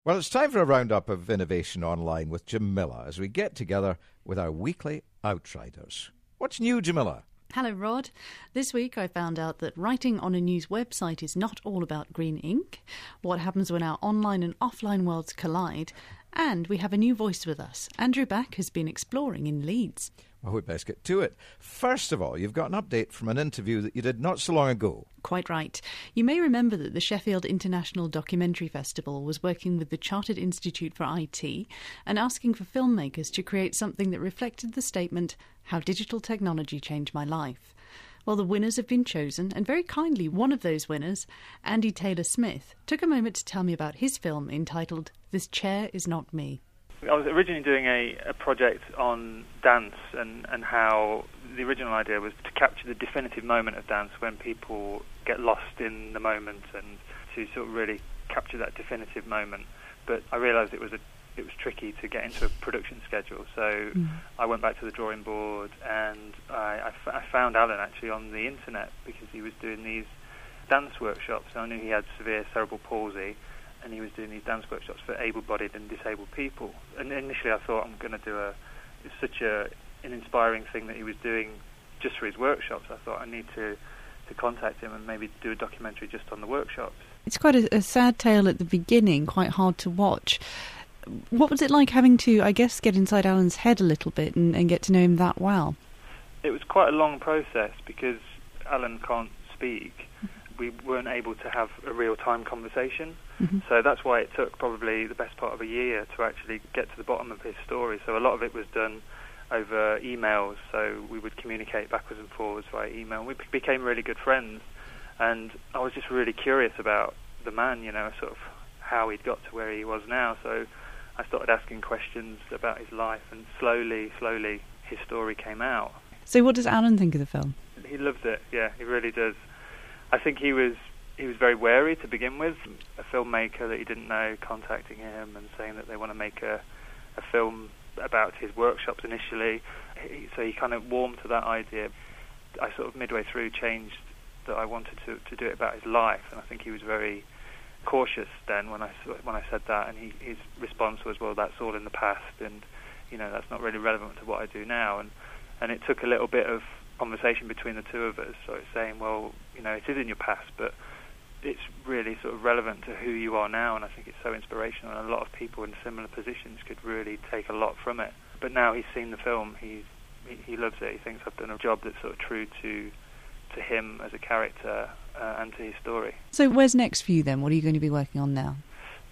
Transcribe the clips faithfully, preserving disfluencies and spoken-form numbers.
Well, it's time for a roundup of innovation online with Jamila as we get together with our weekly Outriders. What's new, Jamila? Hello, Rod. This week I found out that writing on a news website is not all about green ink, what happens when our online and offline worlds collide, and we have a new voice with us. Andrew Back has been exploring in Leeds. Well, we'd best get to it. First of all, you've got an update from an interview that you did not so long ago. Quite right. You may remember that the Sheffield International Documentary Festival was working with the Chartered Institute for I T and asking for filmmakers to create something that reflected the statement, "How digital technology changed my life." Well, the winners have been chosen, and very kindly one of those winners, Andy Taylor-Smith, took a moment to tell me about his film entitled This Chair Is Not Me. I was originally doing a, a project on dance and, and how the original idea was to capture the definitive moment of dance when people get lost in the moment and to sort of really capture that definitive moment. But I realised it was a it was tricky to get into a production schedule, so mm. I went back to the drawing board and I, I, f- I found Alan actually on the internet because he was doing these dance workshops. I knew he had severe cerebral palsy, and he was doing these dance workshops for able-bodied and disabled people. And initially I thought, I'm going to do a, it's such a, an inspiring thing that he was doing just for his workshops. I thought I need to, to contact him and maybe do a documentary just on the workshops. It's quite a, a sad tale at the beginning, quite hard to watch. What was it like having to, I guess, get inside Alan's head a little bit and, and get to know him that well? It was quite a long process because Alan can't speak. We weren't able to have a real-time conversation. Mm-hmm. So that's why it took probably the best part of a year to actually get to the bottom of his story. So a lot of it was done over emails, so we would communicate backwards and forwards via email. We became really good friends, and I was just really curious about the man, you know, sort of how he'd got to where he was now. So I started asking questions about his life, and slowly, slowly his story came out. So what does Alan think of the film? He loves it, yeah, he really does. I think he was he was very wary to begin with. A filmmaker that he didn't know contacting him and saying that they want to make a, a film about his workshops initially. He, so he kind of warmed to that idea. I sort of midway through changed that I wanted to, to do it about his life, and I think he was very cautious then when I when I said that, and he, his response was, well, that's all in the past, and you know that's not really relevant to what I do now. And and it took a little bit of conversation between the two of us, so it's saying, well, you know, it is in your past, but it's really sort of relevant to who you are now, and I think it's so inspirational, and a lot of people in similar positions could really take a lot from it. But now he's seen the film, he's, he he loves it. He thinks I've done a job that's sort of true to to him as a character uh, and to his story. So where's next for you then? What are you going to be working on now?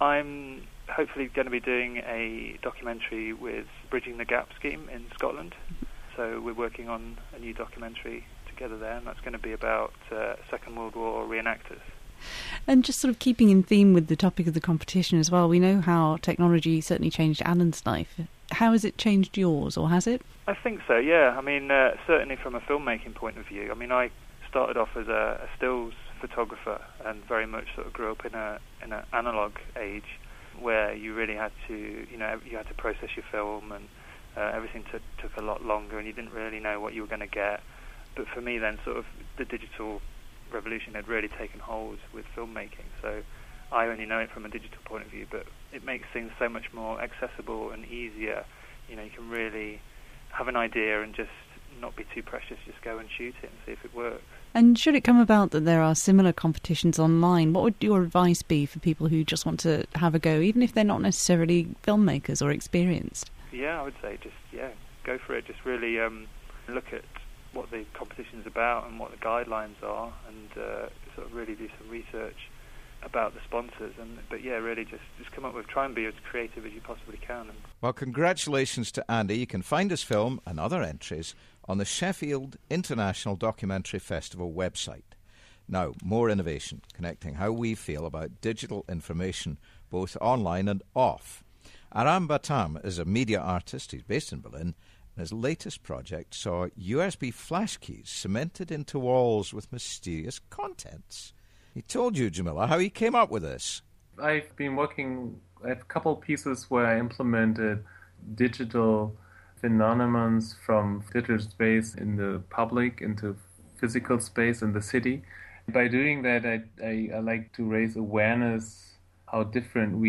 I'm hopefully going to be doing a documentary with Bridging the Gap scheme in Scotland. So we're working on a new documentary together there, and that's going to be about uh, Second World War reenactors. And just sort of keeping in theme with the topic of the competition as well, we know how technology certainly changed Alan's life. How has it changed yours, or has it? I think so, yeah. I mean, uh, certainly from a filmmaking point of view. I mean, I started off as a, a stills photographer and very much sort of grew up in a in an analog age where you really had to, you know, you had to process your film, and uh, everything took took a lot longer, and you didn't really know what you were going to get. But for me then, sort of the digital revolution had really taken hold with filmmaking, so I only know it from a digital point of view, but it makes things so much more accessible and easier. You know, you can really have an idea and just not be too precious, just go and shoot it and see if it works. And should it come about that there are similar competitions online, what would your advice be for people who just want to have a go, even if they're not necessarily filmmakers or experienced? Yeah, I would say just, yeah, go for it. Just really um, look at what the competition's about and what the guidelines are, and uh, sort of really do some research about the sponsors. And but yeah, really just, just come up with, try and be as creative as you possibly can. Well, congratulations to Andy. You can find his film and other entries on the Sheffield International Documentary Festival website. Now, more innovation, connecting how we feel about digital information, both online and off. Aram Batam is a media artist. He's based in Berlin. And his latest project saw U S B flash keys cemented into walls with mysterious contents. He told you, Jamila, how he came up with this. I've been working at a couple pieces where I implemented digital phenomena from digital space in the public into physical space in the city. By doing that, I, I, I like to raise awareness how different we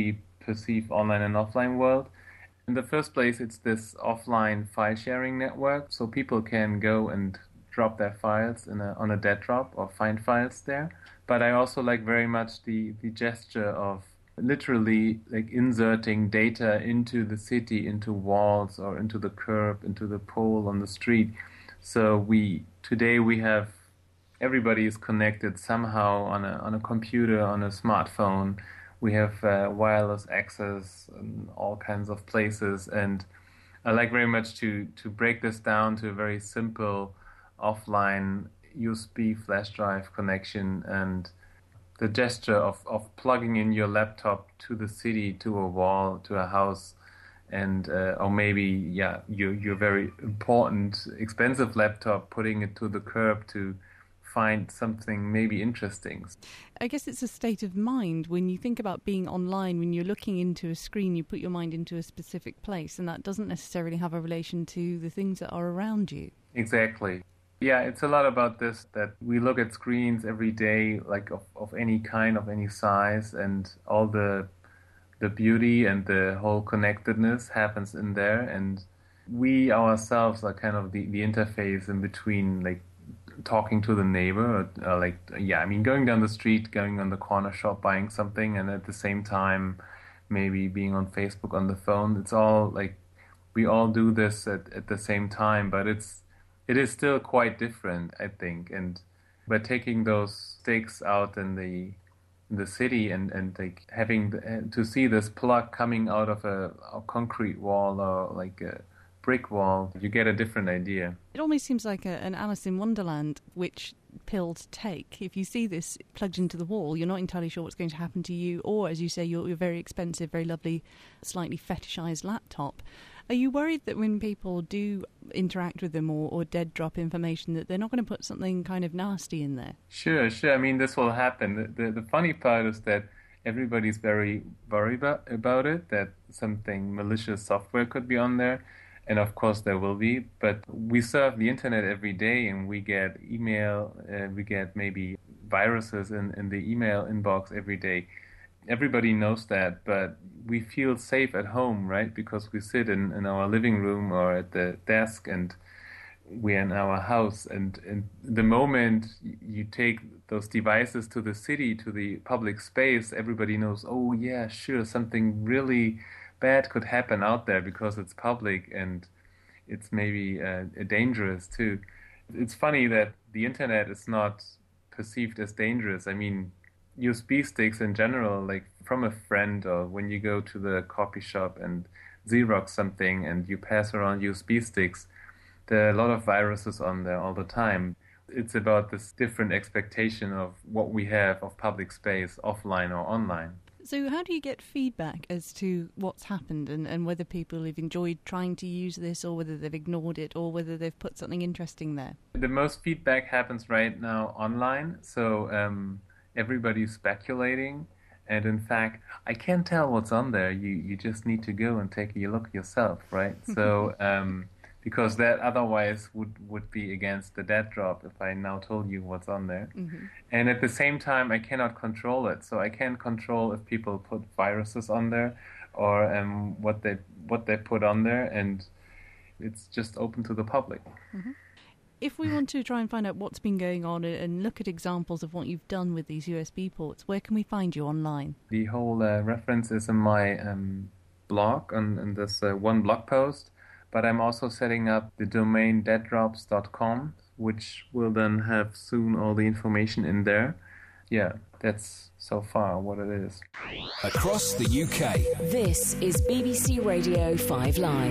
perceive online and offline world. In the first place, it's this offline file sharing network, so people can go and drop their files in a, on a dead drop or find files there. But I also like very much the, the gesture of literally like inserting data into the city, into walls or into the curb, into the pole on the street. So we today we have everybody is connected somehow on a on a computer, on a smartphone. We have uh, wireless access in all kinds of places, and I like very much to to break this down to a very simple offline U S B flash drive connection, and the gesture of, of plugging in your laptop to the city, to a wall, to a house, and uh, or maybe yeah your your very important expensive laptop, putting it to the curb to find something maybe interesting. I guess it's a state of mind. When you think about being online, when you're looking into a screen, you put your mind into a specific place, and that doesn't necessarily have a relation to the things that are around you. Exactly. Yeah, it's a lot about this, that we look at screens every day, like of, of any kind, of any size, and all the the beauty and the whole connectedness happens in there, and we ourselves are kind of the, the interface in between, like talking to the neighbor, or, or like, yeah, I mean, going down the street, going on the corner shop, buying something, and at the same time, maybe being on Facebook on the phone. It's all like, we all do this at, at the same time, but it's, it is still quite different, I think. And by taking those stakes out in the, in the city and, and like having the, to see this plug coming out of a, a concrete wall or like a brick wall, you get a different idea. It almost seems like a, an Alice in Wonderland, which pill to take. If you see this plugged into the wall, you're not entirely sure what's going to happen to you, or, as you say, your, your very expensive, very lovely, slightly fetishized laptop. Are you worried that when people do interact with them or, or dead drop information, that they're not going to put something kind of nasty in there? Sure, sure. I mean, this will happen. The, the, the funny part is that everybody's very worried about, about it, that something malicious software could be on there. And of course there will be, but we surf the internet every day and we get email, uh, we get maybe viruses in, in the email inbox every day. Everybody knows that, but we feel safe at home, right? Because we sit in, in our living room or at the desk and we're in our house. And, and the moment you take those devices to the city, to the public space, everybody knows, oh yeah, sure, something really bad could happen out there because it's public and it's maybe uh, dangerous too. It's funny that the internet is not perceived as dangerous. I mean, U S B sticks in general, like from a friend or when you go to the coffee shop and Xerox something and you pass around U S B sticks, there are a lot of viruses on there all the time. It's about this different expectation of what we have of public space, offline or online. So how do you get feedback as to what's happened and, and whether people have enjoyed trying to use this or whether they've ignored it or whether they've put something interesting there? The most feedback happens right now online, so um, everybody's speculating. And in fact, I can't tell what's on there. You you just need to go and take a look yourself, right? So um, because that otherwise would, would be against the dead drop if I now told you what's on there. Mm-hmm. And at the same time, I cannot control it. So I can't control if people put viruses on there or um, what they what they put on there, and it's just open to the public. Mm-hmm. If we want to try and find out what's been going on and look at examples of what you've done with these U S B ports, where can we find you online? The whole uh, reference is in my um, blog, on, on this uh, one blog post. But I'm also setting up the domain dead drops dot com, which will then have soon all the information in there. Yeah, that's so far what it is. Across the U K. This is B B C Radio five Live.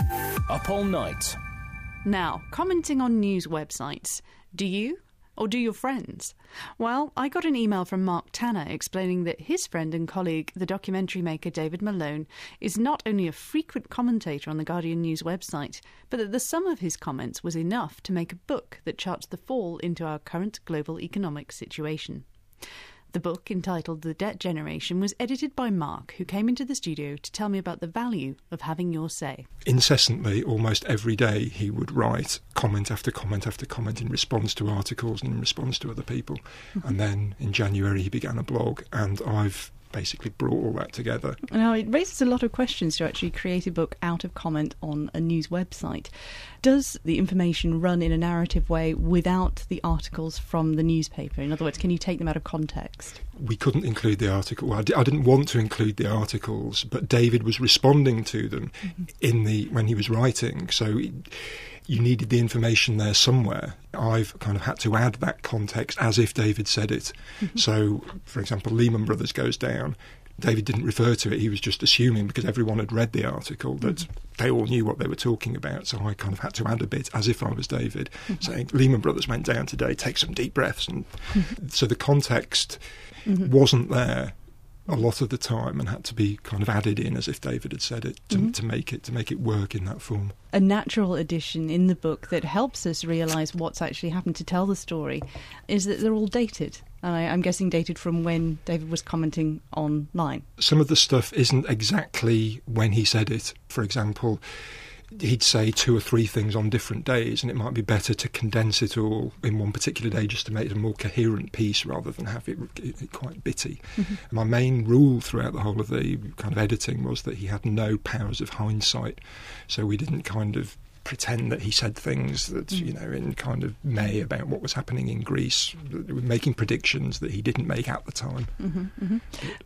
Up all night. Now, commenting on news websites. Do you? Or do your friends? Well, I got an email from Mark Tanner explaining that his friend and colleague, the documentary maker David Malone, is not only a frequent commentator on the Guardian News website, but that the sum of his comments was enough to make a book that charts the fall into our current global economic situation. The book, entitled The Debt Generation, was edited by Mark, who came into the studio to tell me about the value of having your say. Incessantly, almost every day, he would write comment after comment after comment in response to articles and in response to other people. Mm-hmm. And then in January he began a blog, and I've basically brought all that together. Now, it raises a lot of questions to actually create a book out of comment on a news website. Does the information run in a narrative way without the articles from the newspaper? In other words, can you take them out of context? We couldn't include the article. I, d- I didn't want to include the articles, but David was responding to them mm-hmm. in the when he was writing. So it, you needed the information there somewhere. I've kind of had to add that context as if David said it. Mm-hmm. So, for example, Lehman Brothers goes down. David didn't refer to it. He was just assuming, because everyone had read the article, that mm-hmm. they all knew what they were talking about. So I kind of had to add a bit as if I was David, mm-hmm. saying Lehman Brothers went down today, take some deep breaths. And mm-hmm. so the context mm-hmm. wasn't there a lot of the time and had to be kind of added in as if David had said it to, mm-hmm. to make it to make it work in that form. A natural addition in the book that helps us realise what's actually happened to tell the story is that they're all dated. I, I'm guessing dated from when David was commenting online. Some of the stuff isn't exactly when he said it. For example, he'd say two or three things on different days, and it might be better to condense it all in one particular day just to make it a more coherent piece rather than have it, it quite bitty. Mm-hmm. My main rule throughout the whole of the kind of editing was that he had no powers of hindsight, so we didn't kind of pretend that he said things that, you know, in kind of May about what was happening in Greece, making predictions that he didn't make at the time. Mm-hmm, mm-hmm.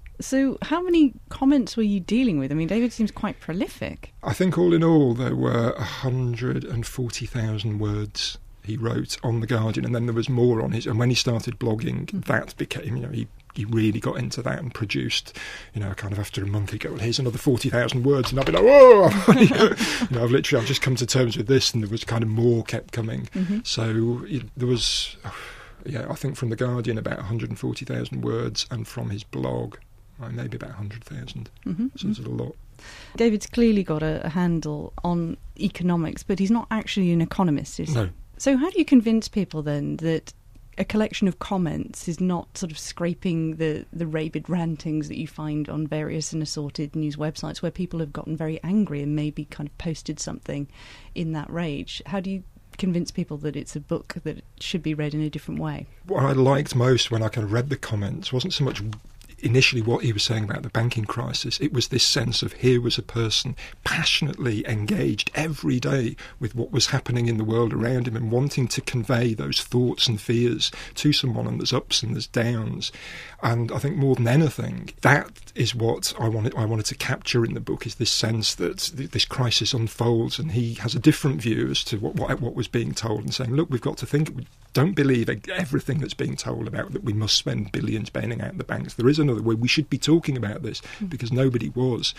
So how many comments were you dealing with? I mean, David seems quite prolific. I think all in all there were one hundred forty thousand words he wrote on The Guardian, and then there was more on his... And when he started blogging, mm-hmm. that became, you know, he, he really got into that and produced, you know, kind of after a month he'd go, well, here's another forty thousand words, and I'd be like, whoa! you know, I've literally, I've just come to terms with this, and there was kind of more kept coming. Mm-hmm. So it, there was, yeah, I think from The Guardian about one hundred forty thousand words, and from his blog, well, maybe about one hundred thousand. Mm-hmm. So it's a lot. David's clearly got a, a handle on economics, but he's not actually an economist, is he? No. So how do you convince people then that a collection of comments is not sort of scraping the, the rabid rantings that you find on various and assorted news websites where people have gotten very angry and maybe kind of posted something in that rage? How do you convince people that it's a book that should be read in a different way? What I liked most when I kind of read the comments wasn't so much initially what he was saying about the banking crisis. It was this sense of here was a person passionately engaged every day with what was happening in the world around him and wanting to convey those thoughts and fears to someone, and there's ups and there's downs. And I think more than anything, that is what I wanted I wanted to capture in the book, is this sense that th- this crisis unfolds and he has a different view as to what, what, what was being told, and saying, look, we've got to think, don't believe everything that's being told about that we must spend billions bailing out the banks. There is another way. We should be talking about this because nobody was.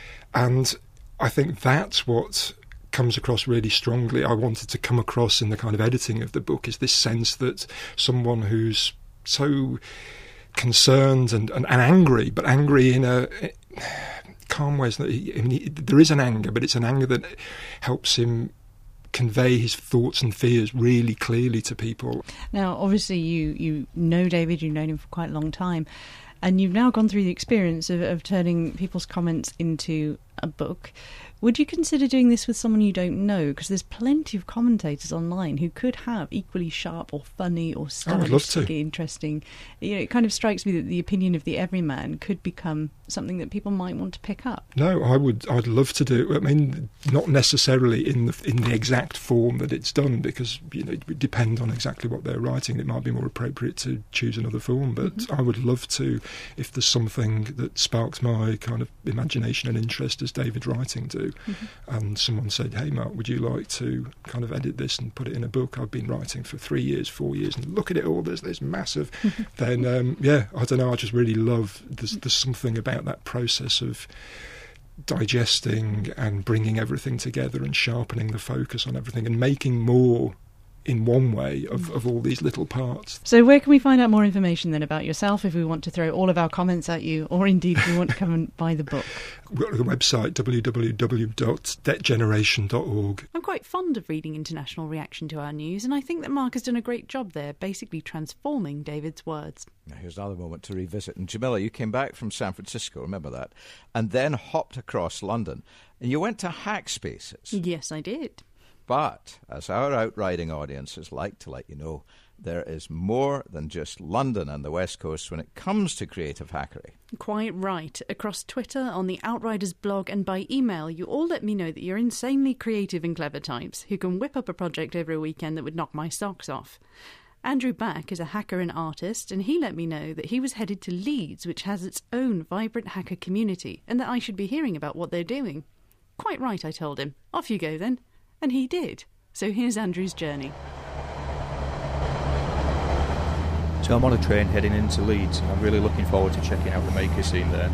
And I think that's what comes across really strongly. I wanted to come across in the kind of editing of the book is this sense that someone who's so concerned and, and, and angry, but angry in a calm way. I mean, there is an anger, but it's an anger that helps him convey his thoughts and fears really clearly to people. Now, obviously, you, you know David, you've known him for quite a long time, and you've now gone through the experience of, of turning people's comments into a book. Would you consider doing this with someone you don't know? Because there's plenty of commentators online who could have equally sharp or funny or stylistically interesting. You know, it kind of strikes me that the opinion of the everyman could become something that people might want to pick up. No, I would. I'd love to do it. I mean, not necessarily in the in the exact form that it's done, because you know it would depend on exactly what they're writing. It might be more appropriate to choose another form. But mm-hmm. I would love to, if there's something that sparks my kind of imagination and interest as David writing do. Mm-hmm. And someone said, hey Mark, would you like to kind of edit this and put it in a book? I've been writing for three years, four years, and look at it all, there's this massive then um, yeah, I don't know, I just really love there's, there's something about that process of digesting and bringing everything together and sharpening the focus on everything and making more in one way of, of all these little parts. So where can we find out more information then about yourself if we want to throw all of our comments at you, or indeed if we want to come and buy the book? We've got the website w w w dot debt generation dot org. I'm quite fond of reading international reaction to our news, and I think that Mark has done a great job there, basically transforming David's words. Now here's another moment to revisit. And Jamila, you came back from San Francisco, remember that, and then hopped across London, and you went to Hackspaces. Yes, I did. But, as our outriding audiences like to let you know, there is more than just London and the West Coast when it comes to creative hackery. Quite right. Across Twitter, on the Outriders blog and by email, you all let me know that you're insanely creative and clever types who can whip up a project over a weekend that would knock my socks off. Andrew Back is a hacker and artist, and he let me know that he was headed to Leeds, which has its own vibrant hacker community, and that I should be hearing about what they're doing. Quite right, I told him. Off you go then. And he did. So here's Andrew's journey. So I'm on a train heading into Leeds, and I'm really looking forward to checking out the maker scene there.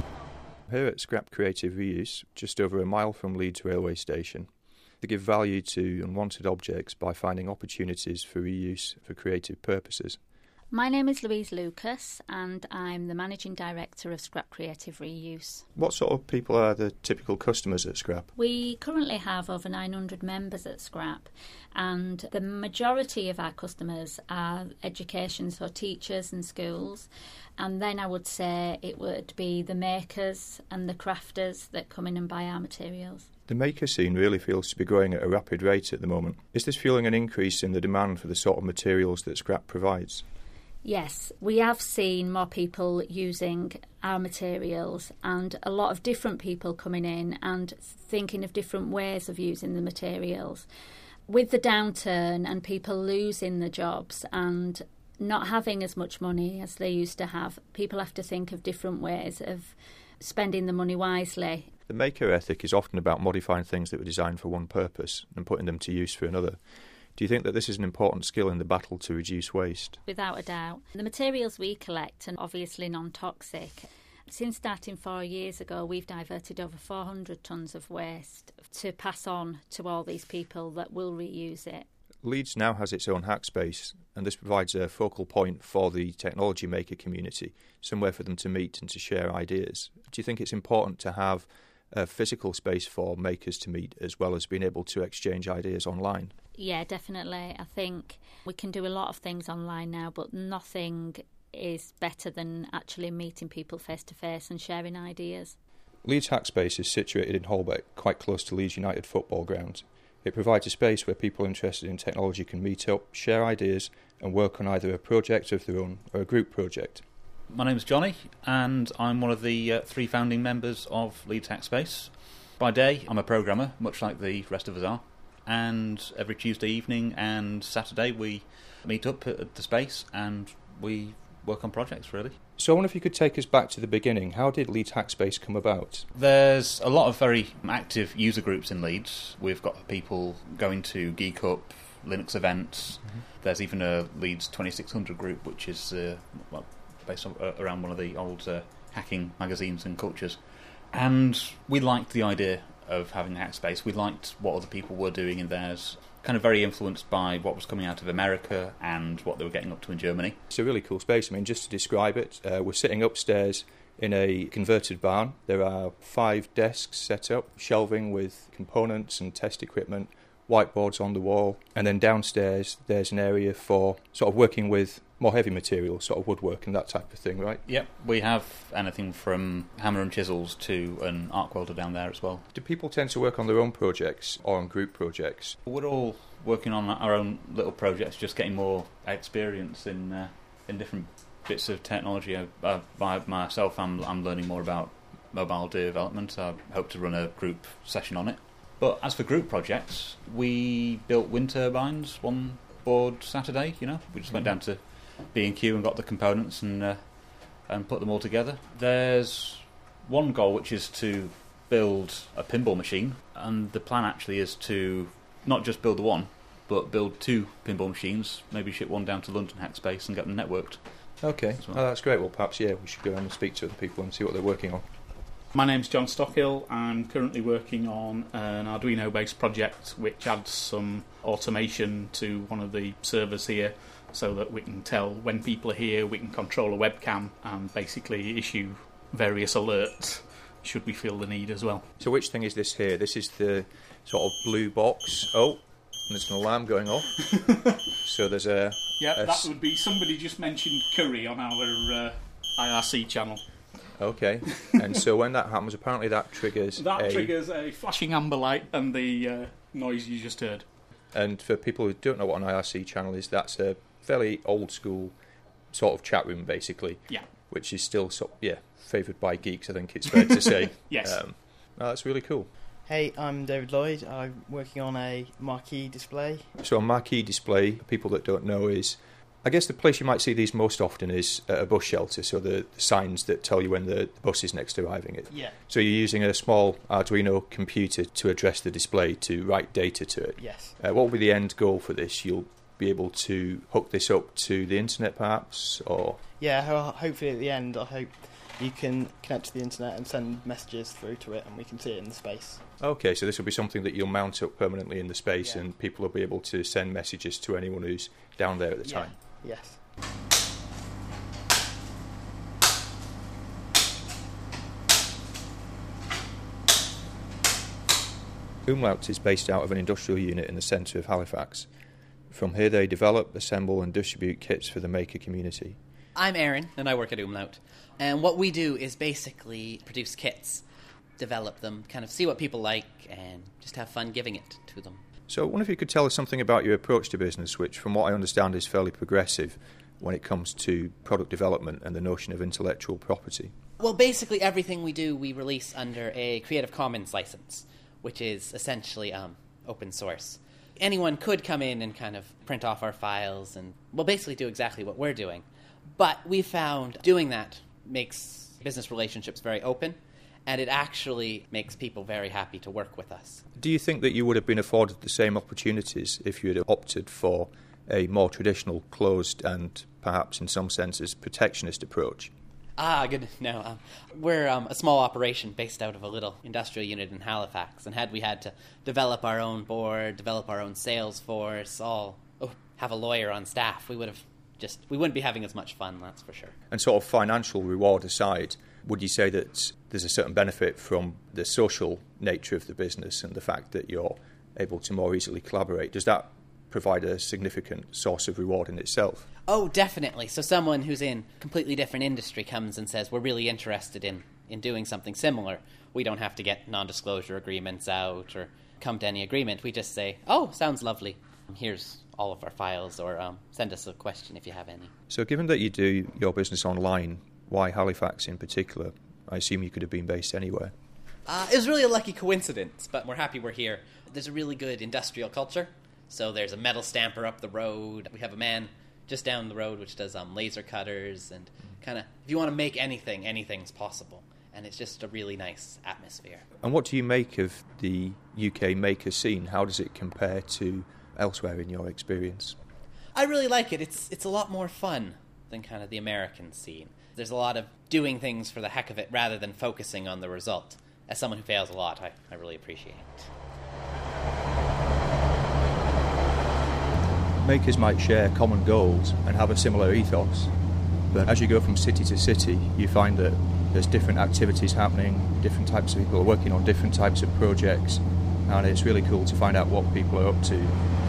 Here at Scrap Creative Reuse, just over a mile from Leeds railway station, they give value to unwanted objects by finding opportunities for reuse for creative purposes. My name is Louise Lucas, and I'm the Managing Director of Scrap Creative Reuse. What sort of people are the typical customers at Scrap? We currently have over nine hundred members at Scrap, and the majority of our customers are education, so teachers and schools. And then I would say it would be the makers and the crafters that come in and buy our materials. The maker scene really feels to be growing at a rapid rate at the moment. Is this fueling an increase in the demand for the sort of materials that Scrap provides? Yes, we have seen more people using our materials and a lot of different people coming in and thinking of different ways of using the materials. With the downturn and people losing the jobs and not having as much money as they used to have, people have to think of different ways of spending the money wisely. The maker ethic is often about modifying things that were designed for one purpose and putting them to use for another. Do you think that this is an important skill in the battle to reduce waste? Without a doubt. The materials we collect are obviously non-toxic. Since starting four years ago, we've diverted over four hundred tonnes of waste to pass on to all these people that will reuse it. Leeds now has its own hack space, and this provides a focal point for the technology maker community, somewhere for them to meet and to share ideas. Do you think it's important to have a physical space for makers to meet as well as being able to exchange ideas online? Yeah, definitely. I think we can do a lot of things online now, but nothing is better than actually meeting people face to face and sharing ideas. Leeds Hackspace is situated in Holbeck, quite close to Leeds United football ground. It provides a space where people interested in technology can meet up, share ideas and work on either a project of their own or a group project. My name's Johnny, and I'm one of the uh, three founding members of Leeds Hackspace. By day, I'm a programmer, much like the rest of us are, and every Tuesday evening and Saturday we meet up at the space and we work on projects, really. So I wonder if you could take us back to the beginning. How did Leeds Hackspace come about? There's a lot of very active user groups in Leeds. We've got people going to Geek Up, Linux events. Mm-hmm. There's even a Leeds twenty-six hundred group, which is uh, well, based on, uh, around one of the old uh, hacking magazines and cultures. And we liked the idea of having a hackspace. We liked what other people were doing in theirs, kind of very influenced by what was coming out of America and what they were getting up to in Germany. It's a really cool space. I mean, just to describe it, uh, we're sitting upstairs in a converted barn. There are five desks set up, shelving with components and test equipment, whiteboards on the wall, and then downstairs there's an area for sort of working with more heavy materials, sort of woodwork and that type of thing, right? Yep, we have anything from hammer and chisels to an arc welder down there as well. Do people tend to work on their own projects or on group projects? We're all working on our own little projects, just getting more experience in uh, in different bits of technology. Uh, by myself, I'm I'm learning more about mobile development. I hope to run a group session on it. But as for group projects, we built wind turbines one board Saturday. You know, we just went down to B and Q and got the components and uh, and put them all together. There's one goal which is to build a pinball machine, and the plan actually is to not just build the one, but build two pinball machines, maybe ship one down to London Hackspace and get them networked. Okay, well. Oh, that's great. Well, perhaps, yeah, we should go and speak to other people and see what they're working on. My name's John Stockhill. I'm currently working on an Arduino-based project which adds some automation to one of the servers here so that we can tell when people are here, we can control a webcam and basically issue various alerts should we feel the need as well. So which thing is this here? This is the sort of blue box. Oh, and there's an alarm going off. So there's a... Yeah, a that would be somebody just mentioned curry on our uh, I R C channel. Okay, and so when that happens, apparently that triggers That a... triggers a flashing amber light and the uh, noise you just heard. And for people who don't know what an I R C channel is, that's a fairly old school sort of chat room, basically. Yeah. Which is still, so, yeah, favoured by geeks, I think it's fair to say. Yes. Um, no, that's really cool. Hey, I'm David Lloyd. I'm working on a marquee display. So a marquee display, people that don't know, is, I guess the place you might see these most often is at a bus shelter, so the, the signs that tell you when the bus is next arriving. Yeah. So you're using a small Arduino computer to address the display, to write data to it. Yes. Uh, what will be the end goal for this? You'll be able to hook this up to the internet, perhaps, or... Yeah, ho- hopefully at the end, I hope you can connect to the internet and send messages through to it, and we can see it in the space. Okay, so this will be something that you'll mount up permanently in the space, Yeah. and people will be able to send messages to anyone who's down there at the Yeah. time. Yes. Umlaut is based out of an industrial unit in the centre of Halifax. From here they develop, assemble and distribute kits for the maker community. I'm Aaron, and I work at Umlaut. And what we do is basically produce kits, develop them, kind of see what people like, and just have fun giving it to them. So I wonder if you could tell us something about your approach to business, which from what I understand is fairly progressive when it comes to product development and the notion of intellectual property. Well, basically everything we do, we release under a Creative Commons license, which is essentially um, open source. Anyone could come in and kind of print off our files and, well, basically do exactly what we're doing. But we found doing that makes business relationships very open, and it actually makes people very happy to work with us. Do you think that you would have been afforded the same opportunities if you had opted for a more traditional, closed and perhaps in some senses protectionist approach? Ah, good. No, um, we're um, a small operation based out of a little industrial unit in Halifax, and had we had to develop our own board, develop our own sales force, all oh, have a lawyer on staff, we would have just we wouldn't be having as much fun, that's for sure. And sort of financial reward aside, would you say that there's a certain benefit from the social nature of the business and the fact that you're able to more easily collaborate? Does that provide a significant source of reward in itself? Oh, definitely. So someone who's in a completely different industry comes and says, we're really interested in, in doing something similar. We don't have to get non-disclosure agreements out or come to any agreement. We just say, oh, sounds lovely. Here's all of our files, or um, send us a question if you have any. So given that you do your business online, why Halifax in particular? I assume you could have been based anywhere. Uh, it was really a lucky coincidence, but we're happy we're here. There's a really good industrial culture. So there's a metal stamper up the road. We have a man just down the road which does um, laser cutters, and kind of, if you want to make anything, anything's possible. And it's just a really nice atmosphere. And what do you make of the U K maker scene? How does it compare to elsewhere in your experience? I really like it. It's it's a lot more fun than kind of the American scene. There's a lot of doing things for the heck of it rather than focusing on the result. As someone who fails a lot, I, I really appreciate it. Makers might share common goals and have a similar ethos, but as you go from city to city, you find that there's different activities happening, different types of people are working on different types of projects, and it's really cool to find out what people are up to.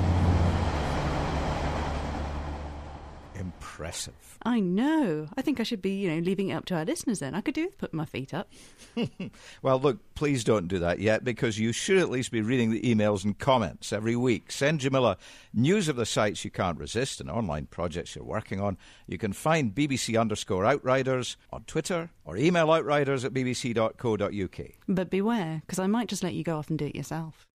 Impressive. I know. I think I should be, you know, leaving it up to our listeners then. I could do with putting my feet up. Well, look, please don't do that yet, because you should at least be reading the emails and comments every week. Send Jamila news of the sites you can't resist and online projects you're working on. You can find B B C underscore Outriders on Twitter or email outriders at b b c dot co dot u k. But beware, because I might just let you go off and do it yourself.